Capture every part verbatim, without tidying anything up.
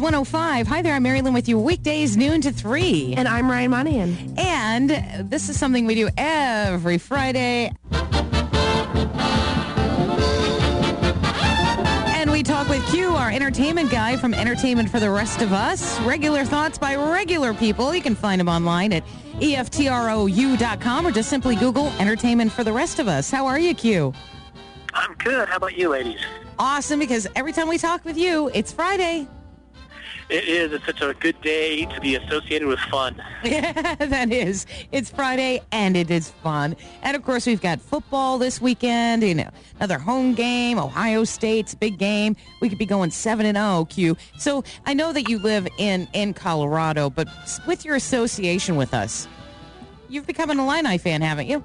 one oh five. Hi there, I'm Mary Lynn with you weekdays noon to three. And I'm Ryan Monahan. And this is something we do every Friday. And we talk with Q, our entertainment guy from Entertainment for the Rest of Us. Regular thoughts by regular people. You can find him online at E F T R O U dot com or just simply Google Entertainment for the Rest of Us. How are you, Q? I'm good. How about you, ladies? Awesome, because every time we talk with you, it's Friday. It is. It's such a good day to be associated with fun. Yeah, that is. It's Friday, and it is fun. And, of course, we've got football this weekend. You know, another home game, Ohio State's big game. We could be going seven and oh, Q. So I know that you live in, in Colorado, but with your association with us, you've become an Illini fan, haven't you?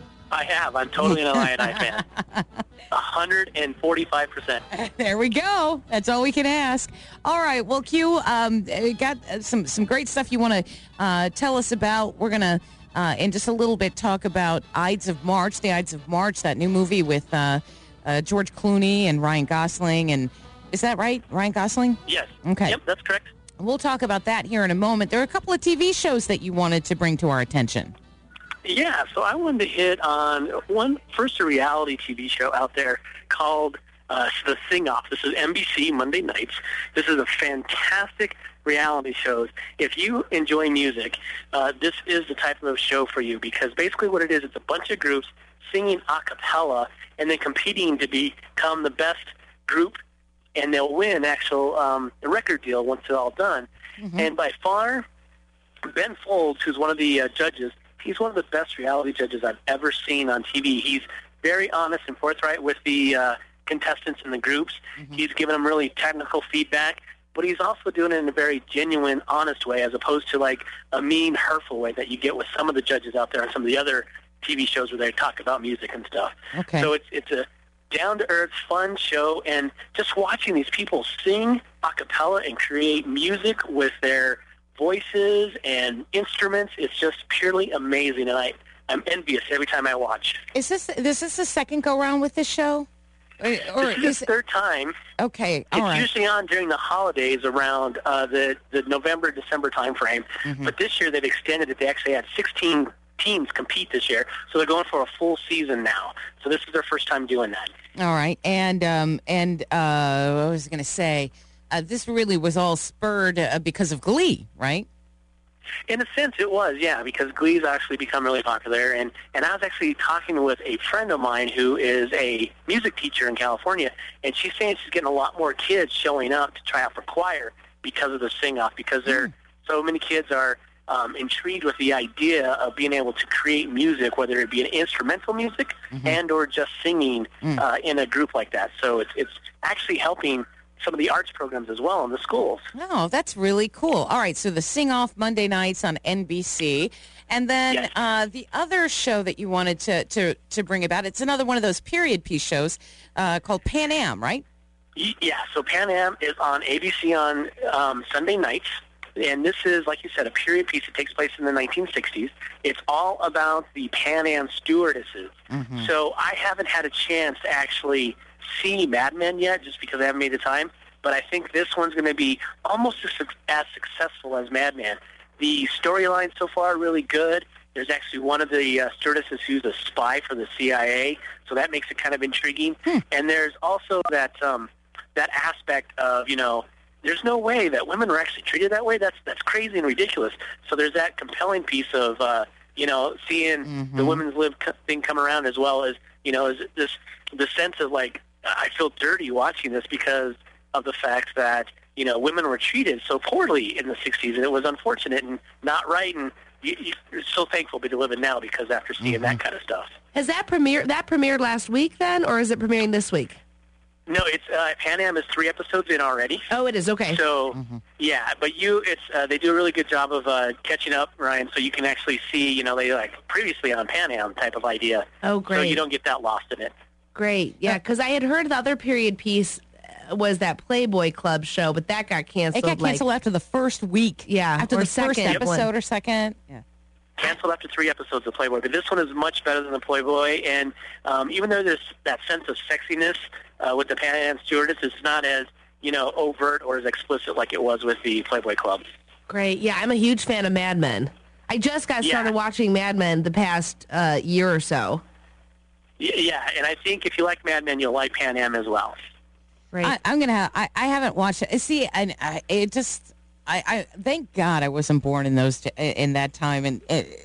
I have. I'm totally an Illini fan. one hundred forty-five percent. There we go. That's all we can ask. All right. Well, Q, um, we got some, some great stuff you want to uh, tell us about. We're going to, uh, in just a little bit, talk about Ides of March, the Ides of March, that new movie with uh, uh, George Clooney and Ryan Gosling. And is that right? Ryan Gosling? Yes. Okay. Yep, that's correct. We'll talk about that here in a moment. There are a couple of T V shows that you wanted to bring to our attention. Yeah, so I wanted to hit on one, first a reality T V show out there called uh, The Sing-Off. This is N B C Monday nights. This is a fantastic reality show. If you enjoy music, uh, this is the type of show for you because basically what it is, it's a bunch of groups singing a cappella and then competing to become the best group, and they'll win actual um, the record deal once it's all done. Mm-hmm. And by far, Ben Folds, who's one of the uh, judges, he's one of the best reality judges I've ever seen on T V. He's very honest and forthright with the uh, contestants and the groups. Mm-hmm. He's giving them really technical feedback, but he's also doing it in a very genuine, honest way as opposed to like a mean, hurtful way that you get with some of the judges out there on some of the other T V shows where they talk about music and stuff. Okay. So it's it's a down-to-earth, fun show, and just watching these people sing a cappella and create music with their voices and instruments, it's just purely amazing, and I, I'm envious every time I watch. Is this is this the second go-round with this show? Or, or this is, is the it... third time. Okay, all it's right. usually on during the holidays around uh, the, the November, December time frame, mm-hmm. but this year they've extended it. They actually had sixteen teams compete this year, so they're going for a full season now. So this is their first time doing that. All right, and, um, and uh, what was I going to say? Uh, this really was all spurred uh, because of Glee, right? In a sense, it was, yeah, because Glee's actually become really popular. And, and I was actually talking with a friend of mine who is a music teacher in California, and she's saying she's getting a lot more kids showing up to try out for choir because of the sing-off, because there mm. so many kids are um, intrigued with the idea of being able to create music, whether it be an instrumental music mm-hmm. and or just singing mm. uh, in a group like that. So it's it's actually helping some of the arts programs as well in the schools. Oh, that's really cool. All right, so the Sing-Off Monday nights on N B C. And then yes. uh, the other show that you wanted to, to, to bring about, it's another one of those period piece shows uh, called Pan Am, right? Yeah, so Pan Am is on A B C on um, Sunday nights. And this is, like you said, a period piece that takes place in the nineteen sixties. It's all about the Pan Am stewardesses. Mm-hmm. So I haven't had a chance to actually see Mad Men yet, just because I haven't made the time. But I think this one's going to be almost as, as successful as Mad Men. The storyline so far really good. There's actually one of the uh, stewardesses who's a spy for the C I A, so that makes it kind of intriguing. Hmm. And there's also that um, that aspect of, you know, there's no way that women are actually treated that way. That's that's crazy and ridiculous. So there's that compelling piece of, uh, you know, seeing mm-hmm. the women's lib thing come around, as well as, you know, is this the sense of like, I feel dirty watching this because of the fact that, you know, women were treated so poorly in the sixties, and it was unfortunate and not right, and you, you're so thankful to be living now because after seeing mm-hmm. that kind of stuff. Has that premiered, that premiered last week then, or is it premiering this week? No, it's uh, Pan Am is three episodes in already. Oh, it is, okay. So, mm-hmm. yeah, but you, it's uh, they do a really good job of uh, catching up, Ryan, so you can actually see, you know, they like previously on Pan Am type of idea. Oh, great. So you don't get that lost in it. Great, yeah, because I had heard the other period piece was that Playboy Club show, but that got canceled. It got canceled like, after the first week. Yeah, after or the first second episode one. or second. Yeah. Canceled after three episodes of Playboy, but this one is much better than the Playboy. And um, even though there's that sense of sexiness uh, with the Pan Am stewardess, it's not as you know, overt or as explicit like it was with the Playboy Club. Great. Yeah, I'm a huge fan of Mad Men. I just got started Yeah. watching Mad Men the past uh, year or so. Y- Yeah, and I think if you like Mad Men, you'll like Pan Am as well. Right. I, I'm gonna. Have, I I haven't watched it. See, and I, it just. I, I thank God I wasn't born in those t- in that time, and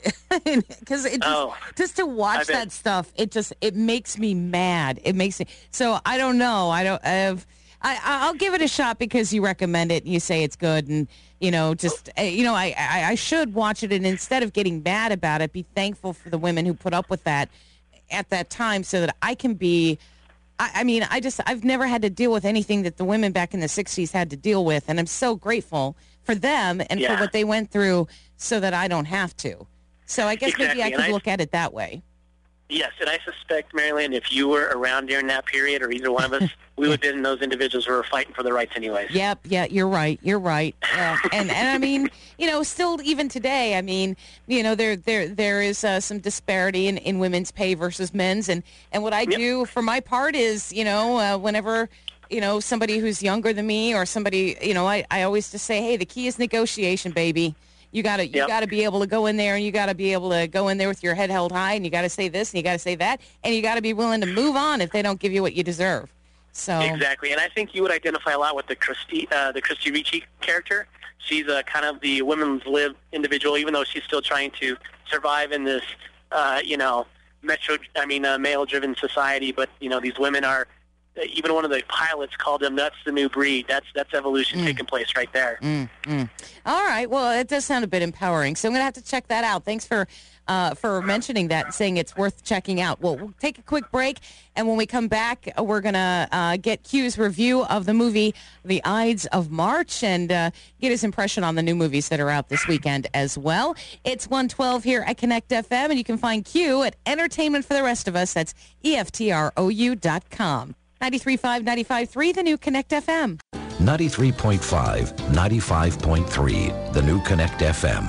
because it, it just Oh, just to I watch bet. that stuff, it just it makes me mad. It makes me so I don't know. I don't. I've, I I'll give it a shot because you recommend it and you say it's good, and you know just uh, you know I, I I should watch it, and instead of getting mad about it, be thankful for the women who put up with that at that time, so that I can be. I, I mean, I just, I've never had to deal with anything that the women back in the sixties had to deal with. And I'm so grateful for them and Yeah. for what they went through so that I don't have to. So I guess Exactly, maybe I and could I- look at it that way. Yes, and I suspect, Marilyn, if you were around during that period, or either one of us, we would have been those individuals who were fighting for their rights anyways. Yep. Yeah, you're right. You're right. Yeah. and, and I mean, you know, still even today, I mean, you know, there, there, there is uh, some disparity in, in women's pay versus men's. And, and what I Yep. do for my part is, you know, uh, whenever, you know, somebody who's younger than me or somebody, you know, I, I always just say, hey, the key is negotiation, baby. You gotta, you Yep. gotta be able to go in there, and you gotta be able to go in there with your head held high, and you gotta say this, and you gotta say that, and you gotta be willing to move on if they don't give you what you deserve. So Exactly, and I think you would identify a lot with the Christy, uh, the Christy Ricci character. She's a kind of the women's lib individual, even though she's still trying to survive in this, uh, you know, metro, I mean, uh, male-driven society. But you know, these women are. Even one of the pilots called them, "That's the new breed." That's that's evolution Mm. taking place right there. Mm, mm. All right. Well, it does sound a bit empowering. So I'm going to have to check that out. Thanks for uh, for mentioning that and saying it's worth checking out. Well, we'll take a quick break. And when we come back, uh, we're going to uh, get Q's review of the movie The Ides of March and uh, get his impression on the new movies that are out this weekend as well. It's one twelve here at Connect F M, and you can find Q at Entertainment for the Rest of Us. That's E F T R O U dot com. ninety-three point five, ninety-five point three, the new Connect F M. ninety-three point five, ninety-five point three, the new Connect F M.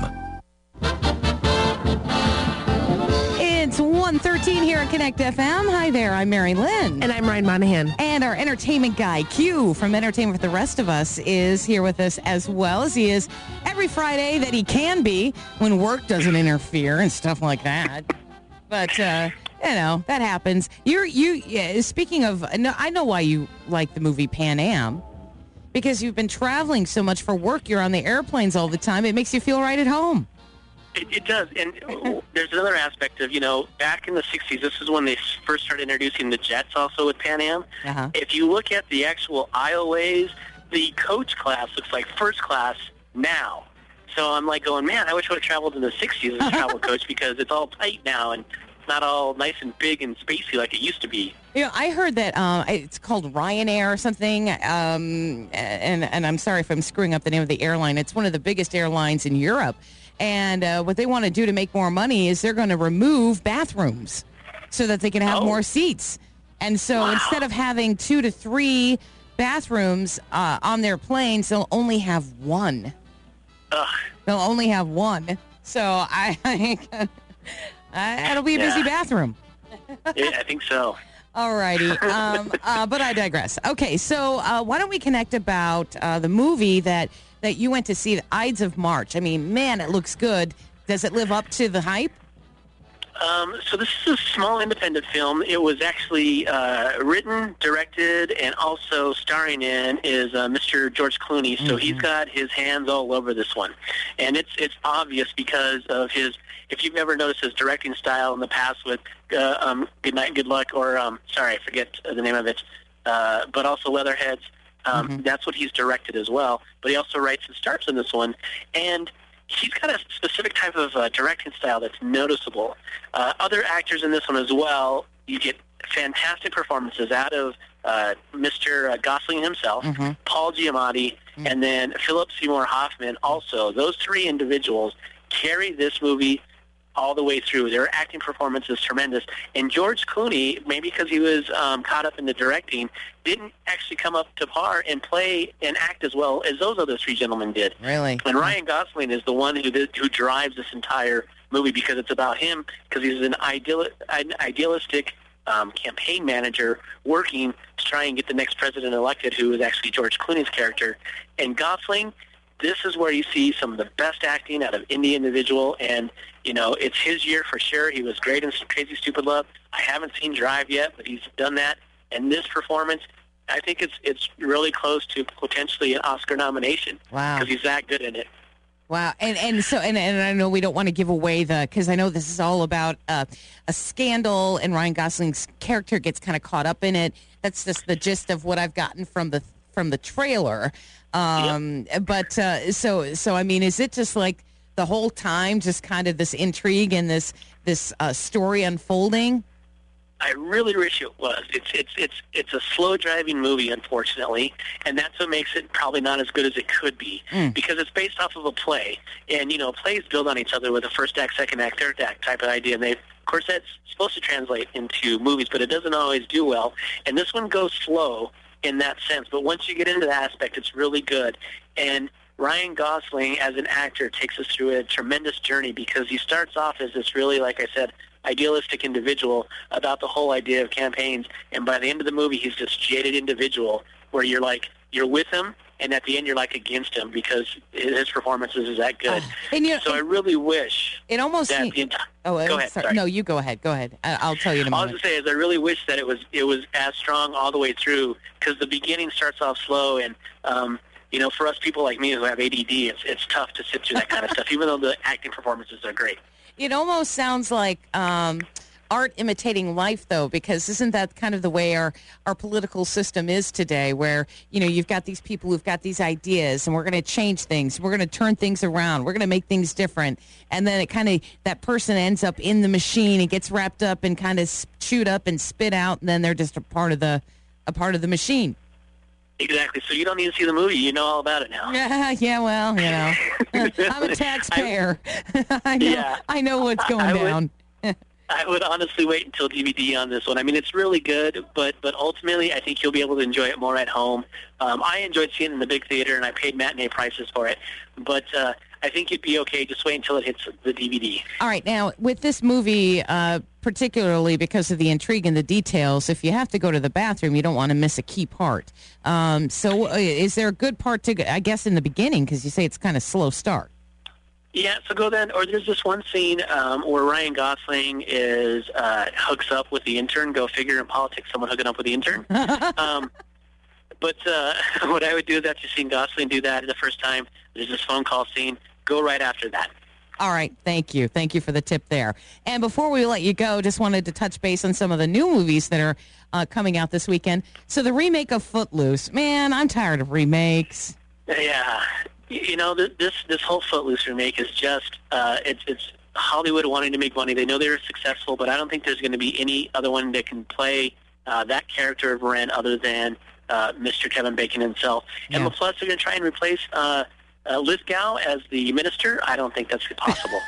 It's one thirteen here at Connect F M. Hi there, I'm Mary Lynn. And I'm Ryan Monahan. And our entertainment guy, Q, from Entertainment for the Rest of Us, is here with us as well as he is every Friday that he can be when work doesn't interfere and stuff like that. But, uh, you know, that happens. You're, you, yeah, speaking of, no, I know why you like the movie Pan Am. Because you've been traveling so much for work. You're on the airplanes all the time. It makes you feel right at home. It, it does, and there's another aspect of, you know, back in the sixties, this is when they first started introducing the jets also with Pan Am. Uh-huh. If you look at the actual aisleways, the coach class looks like first class now. So I'm like going, man, I wish I would have traveled in the sixties as a travel coach because it's all tight now and not all nice and big and spacey like it used to be. You know, I heard that uh, it's called Ryanair or something, um, and and I'm sorry if I'm screwing up the name of the airline. It's one of the biggest airlines in Europe, and uh, what they want to do to make more money is they're going to remove bathrooms so that they can have Oh. more seats. And so Wow. instead of having two to three bathrooms uh, on their planes, they'll only have one. Ugh. They'll only have one. So I, I it'll be a busy Yeah. bathroom. Yeah, I think so. All righty. Um, uh, but I digress. Okay, so uh, why don't we connect about uh, the movie that, that you went to see, The Ides of March? I mean, man, it looks good. Does it live up to the hype? Um, so this is a small independent film. It was actually uh, written, directed, and also starring in is uh, Mister George Clooney. So he's got his hands all over this one, and it's it's obvious because of his. If you've ever noticed his directing style in the past with uh, um, Good Night, Good Luck, or um, sorry, I forget the name of it, uh, but also Leatherheads. Um, Mhm. That's what he's directed as well. But he also writes and stars in this one, and he's got a specific type of uh, directing style that's noticeable. Uh, other actors in this one as well, you get fantastic performances out of uh, Mister Uh, Gosling himself, Mhm. Paul Giamatti, Mm. and then Philip Seymour Hoffman also. Those three individuals carry this movie all the way through. Their acting performance is tremendous. And George Clooney, maybe because he was um, caught up in the directing, didn't actually come up to par and play and act as well as those other three gentlemen did. Really? And Ryan Gosling is the one who did, who drives this entire movie because it's about him, because he's an, ideal, an idealistic um, campaign manager working to try and get the next president elected, who is actually George Clooney's character. And Gosling, this is where you see some of the best acting out of any individual, and, you know, it's his year for sure. He was great in Crazy Stupid Love. I haven't seen Drive yet, but he's done that. And this performance, I think it's it's really close to potentially an Oscar nomination. Wow. Because he's that good in it. Wow, and and so and, and I know we don't want to give away the, because I know this is all about uh, a scandal, and Ryan Gosling's character gets kind of caught up in it. That's just the gist of what I've gotten from the from the trailer. Um, yep. But uh, so so I mean, is it just like the whole time, just kind of this intrigue and this this uh, story unfolding? I really wish it was. It's it's it's it's a slow driving movie, unfortunately, and that's what makes it probably not as good as it could be, mm. because it's based off of a play, and you know plays build on each other with a first act, second act, third act type of idea. And they, of course, that's supposed to translate into movies, but it doesn't always do well. And this one goes slow in that sense, but once you get into that aspect, it's really good. And Ryan Gosling, as an actor, takes us through a tremendous journey, because he starts off as this really, like I said, idealistic individual about the whole idea of campaigns, and by the end of the movie, he's this jaded individual where you're like, you're with him, and at the end, you're like against him, because his performances is that good. Uh, and you know, so I really wish it almost that the entire... Oh, go ahead. Sorry. Sorry. No, you go ahead. Go ahead. I- I'll tell you in a moment. All I was to say is I really wish that it was it was as strong all the way through, because the beginning starts off slow, and um, you know, for us people like me who have A D D, it's it's tough to sit through that kind of stuff, even though the acting performances are great. It almost sounds like um, art imitating life, though, because isn't that kind of the way our, our political system is today, where, you know, you've got these people who've got these ideas, and we're going to change things. We're going to turn things around. We're going to make things different. And then it kind of, that person ends up in the machine and gets wrapped up and kind of chewed up and spit out, and then they're just a part of the a part of the machine. Exactly. So you don't need to see the movie. You know all about it now. Yeah, yeah. Well, you know, I'm a taxpayer. I, I know. Yeah. I know what's going I down. Would, I would honestly wait until D V D on this one. I mean, it's really good, but but ultimately, I think you'll be able to enjoy it more at home. Um, I enjoyed seeing it in the big theater, and I paid matinee prices for it. But uh, I think you'd be okay. Just wait until it hits the D V D. All right. Now, with this movie, uh, particularly because of the intrigue and the details, if you have to go to the bathroom, you don't want to miss a key part. Um, so uh, is there a good part to, go, I guess, in the beginning, because you say it's kind of slow start? Yeah, so go then. Or there's this one scene um, where Ryan Gosling is uh, hooks up with the intern. Go figure, in politics, someone hooking up with the intern. um, but uh, what I would do is, after seeing Gosling do that the first time, there's this phone call scene. Go right after that. All right. Thank you. Thank you for the tip there. And before we let you go, just wanted to touch base on some of the new movies that are uh, coming out this weekend. So the remake of Footloose. Man, I'm tired of remakes. Yeah. You know, this this whole Footloose remake is just, uh, it's it's Hollywood wanting to make money. They know they were successful, but I don't think there's going to be any other one that can play uh, that character of Ren other than uh, Mister Kevin Bacon himself. Yeah. And plus, they're going to try and replace uh, uh, Lithgow as the minister. I don't think that's possible.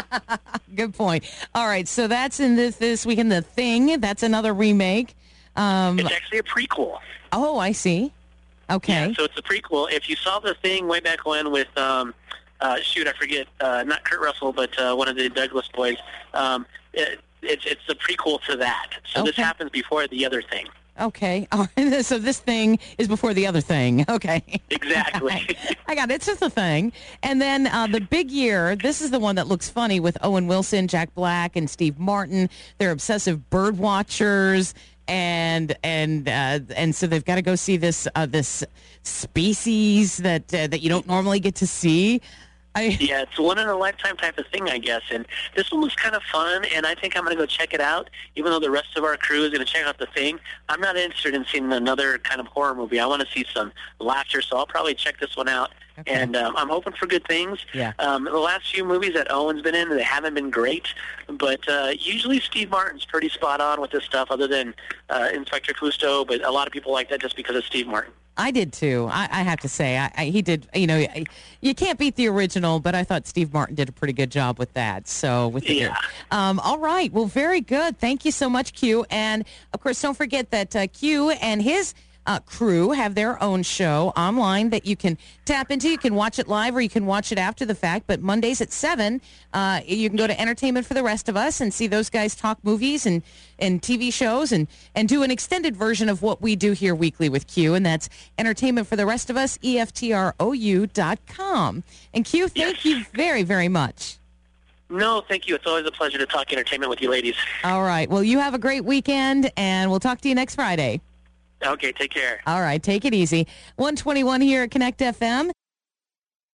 Good point. All right, so that's in this, this weekend. The Thing, that's another remake. Um, it's actually a prequel. Oh, I see. Okay. Yeah, so it's a prequel. If you saw The Thing way back when with, um, uh, shoot, I forget, uh, not Kurt Russell, but uh, one of the Douglas boys, um, it, it's it's the prequel to that. So Okay. this happens before The Other Thing. Okay. All right. So this thing is before the other thing. Okay. Exactly. I got it. It's just a thing. And then uh, the big year, this is the one that looks funny with Owen Wilson, Jack Black, and Steve Martin. They're obsessive bird watchers. And and uh, and so they've got to go see this uh, this species that uh, that you don't normally get to see. I, Yeah, it's one in a lifetime type of thing, I guess. And this one was kind of fun, and I think I'm going to go check it out. Even though the rest of our crew is going to check out The Thing, I'm not interested in seeing another kind of horror movie. I want to see some laughter, so I'll probably check this one out. Okay. And um, I'm hoping for good things. Yeah. Um, the last few movies that Owen's been in, they haven't been great, but uh, usually Steve Martin's pretty spot on with this stuff, other than uh, Inspector Cousteau. But a lot of people like that just because of Steve Martin. I did too. I, I have to say, I, I, he did. You know, you can't beat the original, but I thought Steve Martin did a pretty good job with that. So with the, Yeah. um, all right. Well, very good. Thank you so much, Q. And of course, don't forget that uh, Q and his uh, crew have their own show online that you can tap into. You can watch it live or you can watch it after the fact. But Mondays at seven, uh, you can go to Entertainment for the Rest of Us and see those guys talk movies and, and T V shows and, and do an extended version of what we do here weekly with Q. And that's Entertainment for the Rest of Us, E F T R O U dot com. And Q, thank Yes. you very, very much. No, thank you. It's always a pleasure to talk entertainment with you ladies. All right. Well, you have a great weekend, and we'll talk to you next Friday. Okay, take care. All right. Take it easy. one twenty-one here at Connect F M.